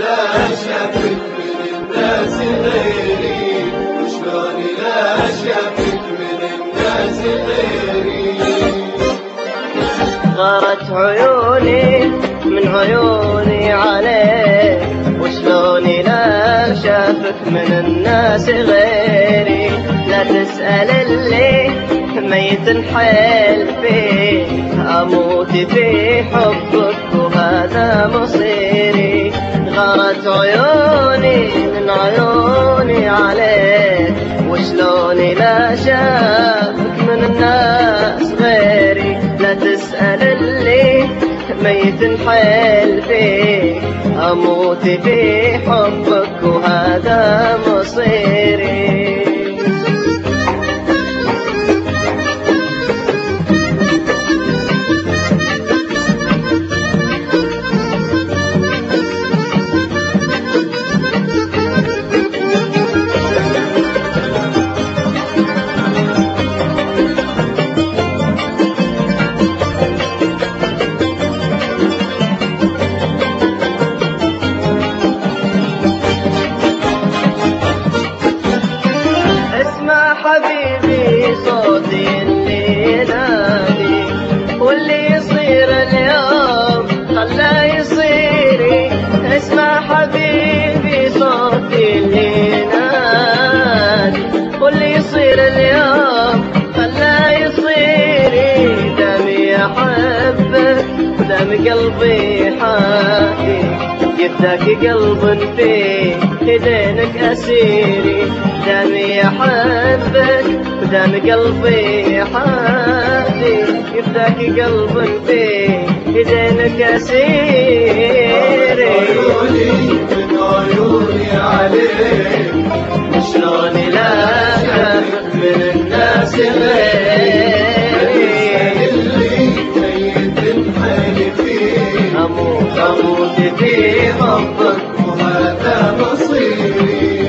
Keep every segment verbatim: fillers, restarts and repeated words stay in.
لا شافك من الناس غيري، وشلون لا شافك من الناس غيري. غارت عيوني من عيوني عليك، وشلون لا شافك من الناس غيري. لا تسأل اللي ميت الحيل فيه، أموت في حبك وهذا مصيري. غارت عيوني من عيوني عليك، وشلون لا شافك من الناس غيري. لا تسأل اللي ميت الحيل فيه، أموت في حبك وهذا مصيري. حبيبي صوتي اللي ينادي، واللي يصير اليوم خلاه يصيري. اسمع حبيبي صوتي اللي ينادي، واللي يصير اليوم خلاه يصيري. دمي أحبك ودم قلبي حاكي، يفداك قلب في ايدينك اسيري. دمي احبك ودم قلبي حاكي، يفداك قلب في ايدينك اسيري. عيوني من عيوني عليك، وشلون لا شافك من الناس غيري. اللي ميت الحيل فيه، اموت اموت في حبك وهذا مصيري.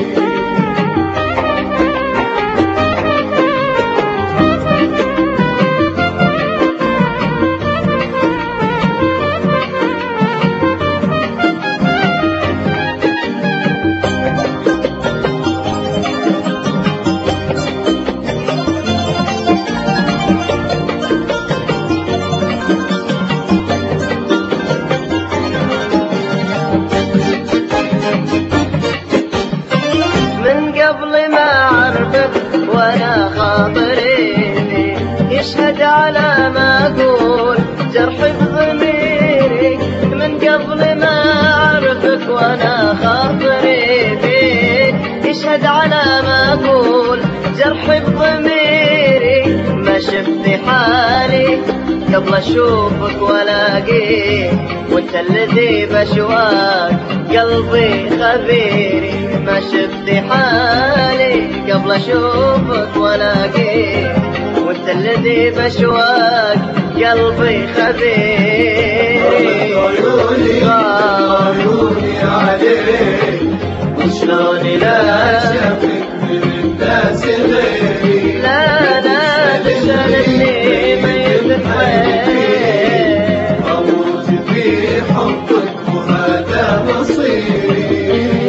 قبل ما أعرفك وأنا خاطري يشهد على ما أقول جرحي بضميري. من قبل ما أعرفك وأنا خاطري بيك، يشهد على ما أقول جرحي بضميري. ما شفت حالي قبل أشوفك ولاقيك، وأنت الذي بشواك قلبي خبيري. ما شفت حالي قبل أشوفك ولاقيك، وأنت الذي بشواك قلبي خبيري. عيوني عيوني عليك، وشلون لا شافك من الناس غيري. لا لا تسأل اللي ميت الحيل، أموت في حبك وهذا مصيري.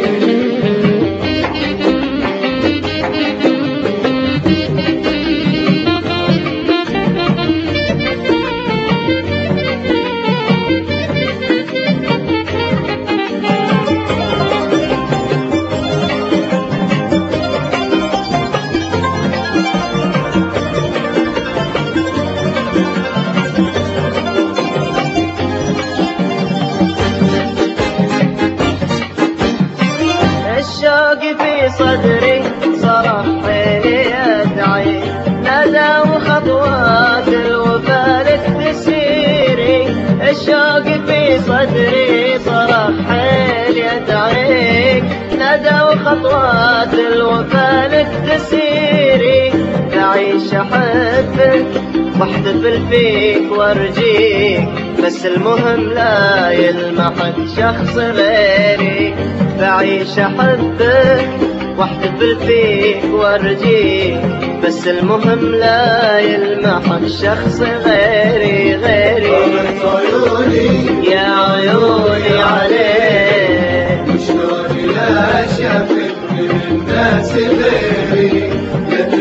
الشوق في صدري صرخ حيلي أدعي، نادى وخطوات الوفا لك تسيري. الشوق في صدري صرخ حيلي أدعيك، نادى وخطوات الوفا لك تسيري. أعيش أحبك واحتفل فيك وارجيك، بس المهم لا يلمحك شخص غيري. بعيش أحبك واحتفل فيك وارجيك، بس المهم لا يلمحك شخص غيري غيري. عيوني يا عيوني عليك، من الناس غيري، يا